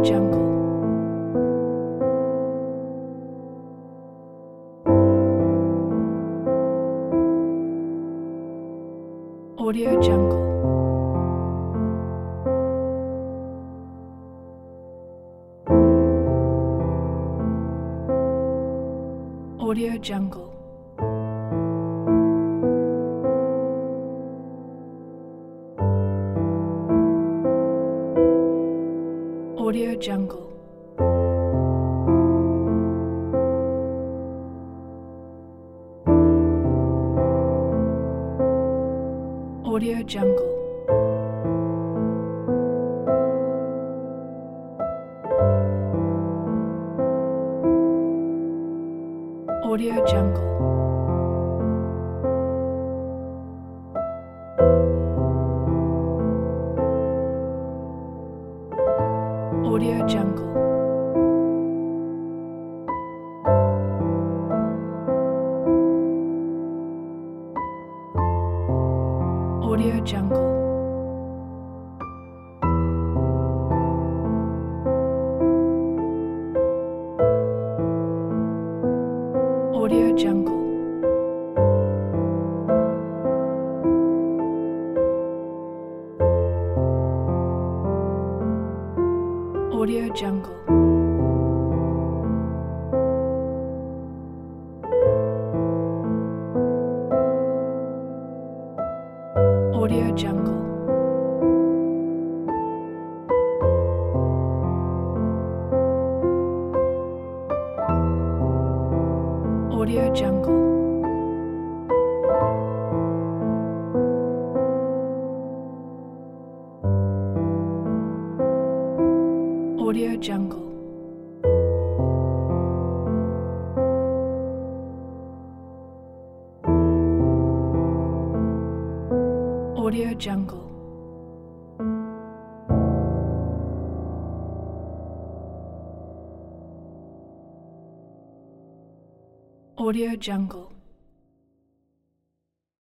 Jungle. Audio Jungle. Audio Jungle. Audio Jungle. Audio Jungle. Audio Jungle. Audio Jungle. Audio Jungle. Audio Jungle. Audio Jungle. Audio Jungle. Audio Jungle. Audio Jungle. Audio Jungle. Audio Jungle.